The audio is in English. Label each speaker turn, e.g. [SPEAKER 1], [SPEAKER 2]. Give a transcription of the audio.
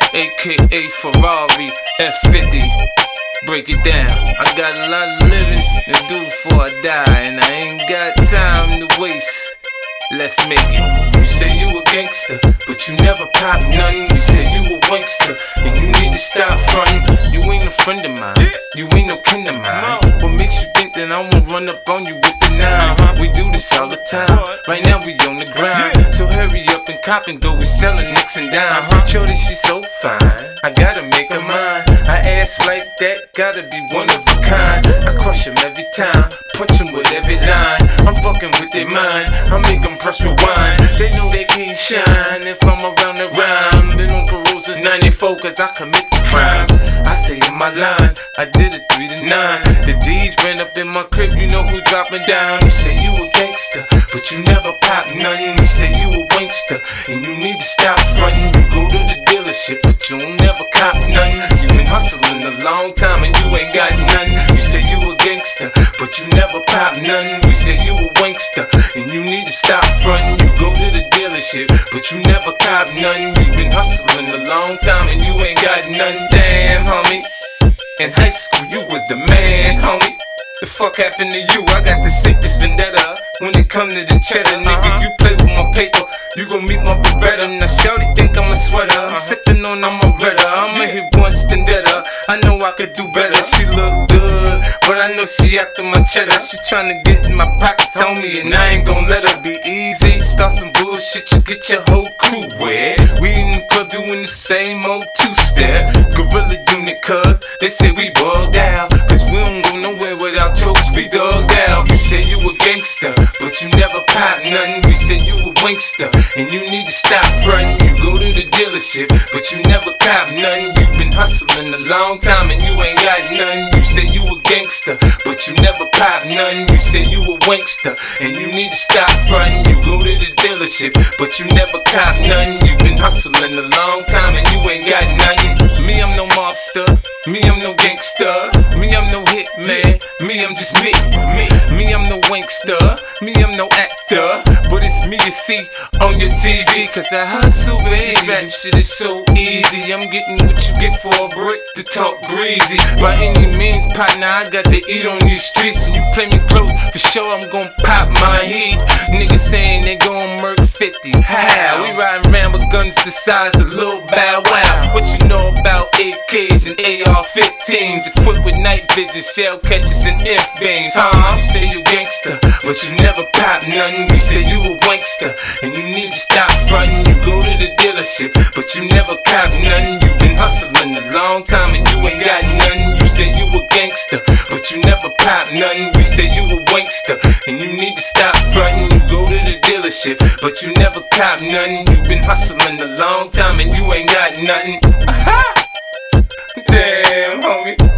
[SPEAKER 1] aka Ferrari F50. Break it down. I got a lot of living to do before I die, and I ain't got time to waste. Let's make it. You say you a gangster, but you never pop nothing. You say you a wankster, and you need to stop frontin'. You ain't a friend of mine, you ain't no kin of mine. What makes you think that I won't run up on you with the 9? We do this all the time. Right now we on the grind, so hurry up and cop and go. We sellin' nicks and dimes. Shorty, she so fine, I gotta make her mine. I ass like that, gotta be one of a kind. I crush him every time, punch him with every line. I'm fucking with their mind, I make them press rewind. They know they can't shine if I'm around the rhyme. Been on parole since 94 cause I commit the crimes. I say in my line, I did it 3 to 9. The D's ran up in my crib, you know who dropping down. You say you a gangster, but you never pop nothing. You say you a wankster, and you need to stop frontin'. You go to the dealership, but you don't never cop nothing. You been hustling a long time and you ain't got nothing. You say you a gangster, but you never pop nothing. We say you a wankster, and you need to stop frontin'. You go to the dealership, but you never cop nothing. You been hustling a long time and you ain't got nothing. Damn, homie, in high school you was the man, homie. The fuck happened to you? I got the sickest vendetta. When it come to the cheddar, nigga, you play with my paper, you gon' meet my Beretta. Now shawty think I'm a sweater, I'm sippin' on Amaretta. I'ma hit once then better. I know I could do better. She look good, but I know she after my cheddar. She tryna get in my pockets on me, and I ain't gon' let her be easy. Start some bullshit, you get your whole crew wet. We in the club doing the same old two-step. Gorilla unit, cuz they say we bugged out, cause we don't go nowhere without toast, we dug out. You say you a gangster, but you never pop nothing. We say you a wankster, and you need to stop frontin'. You go to the dealership, but you never cop nothing. You been hustling a long time and you ain't got nothing. You say you a gangster, but you never pop nothing. You say you a wankster, and you need to stop frontin'. You go to the dealership, but you never cop nothing. You been hustling a long time and you ain't got nothing. Me, I'm no mobster. Me, I'm no gangster. Me, I'm no hitman. Me, I'm just me. Me, I'm no wankster. Me, I'm no actor. But it's me you see on your TV, cause I hustle, baby. This rap shit is so easy. I'm getting what you get for a brick to talk greasy. By any means, partner, I got to eat on these streets. And you play me close, for sure I'm gon' pop my heat. Niggas saying they gon' murk 50. How? We riding around with guns the size of Lil Bow Wow. What you know about AKs and AR-15s? Equipped with night vision, shell catchers and F-beams, huh? You say you gangster, but you never pop nothing. We say you a wankster, and you need to stop frontin'. You go to the dealership, but you never cop nothing. You been hustling a long time and you ain't got nothing. You say you a gangster, but you never pop nothing. We say you a wankster, and you need to stop frontin'. You go to the dealership, but you never cop nothing. You been hustling a long time and you ain't got nothing. Damn, homie.